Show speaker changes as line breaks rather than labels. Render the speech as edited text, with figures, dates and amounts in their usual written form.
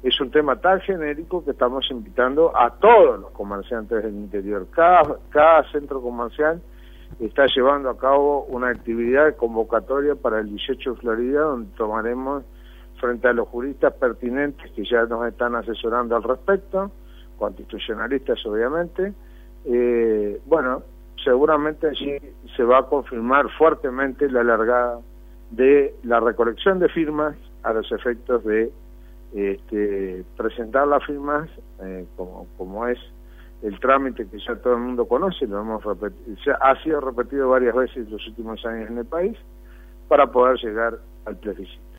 es un tema tan genérico que estamos invitando a todos los comerciantes del interior. Cada centro comercial está llevando a cabo una actividad convocatoria para el 18 de Florida, donde tomaremos frente a los juristas pertinentes que ya nos están asesorando al respecto, constitucionalistas obviamente. Bueno, seguramente allí se va a confirmar fuertemente la largada de la recolección de firmas a los efectos de presentar las firmas como es el trámite que ya todo el mundo conoce, lo hemos repetido, ya ha sido repetido varias veces en los últimos años en el país, para poder llegar al plebiscito.